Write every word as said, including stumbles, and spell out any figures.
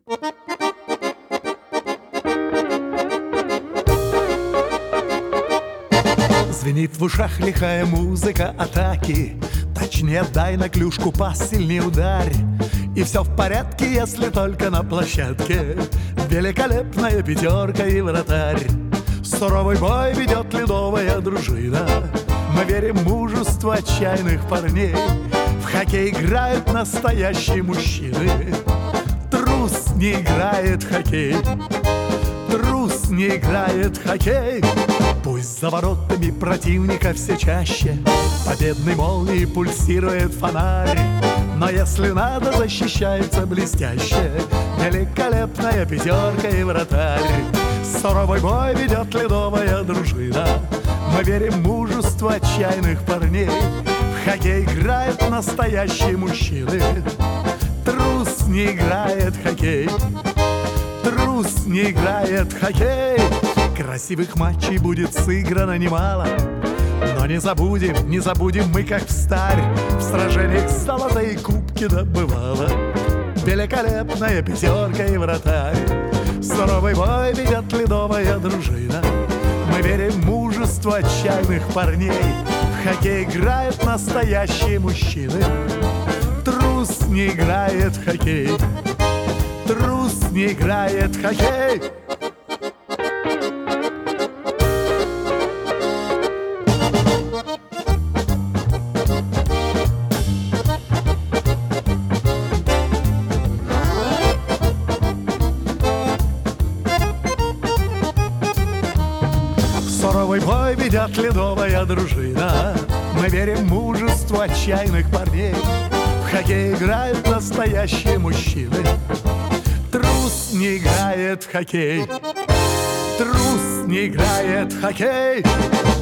Звенит в ушах лихая музыка атаки. Точнее дай на клюшку пас, сильнее ударь. И все в порядке, если только на площадке великолепная пятерка и вратарь. Суровый бой ведет ледовая дружина. Мы верим в мужество отчаянных парней. В хоккей играют настоящие мужчины. Трус не играет в хоккей. Трус не играет в хоккей. Пусть за воротами противника все чаще победной молнией пульсирует фонарь. Но если надо, защищается блестяще великолепная пятерка и вратарь. Суровый бой ведет ледовая дружина. Мы верим в мужество отчаянных парней. В хоккей играют настоящие мужчины. Трус не играет в хоккей. Трус не играет в хоккей. Красивых матчей будет сыграно немало, но не забудем, не забудем мы, как встарь в сражениях золотые кубки добывала великолепная пятерка и вратарь. Суровый бой ведет ледовая дружина. Мы верим в мужество отчаянных парней. В хоккей играют настоящие мужчины. Трус не играет в хоккей. Трус не играет в хоккей. Суровый бой ведет ледовая дружина. Мы верим в мужество отчаянных парней. В хоккей играют настоящие мужчины. Трус не играет в хоккей. Трус не играет в хоккей.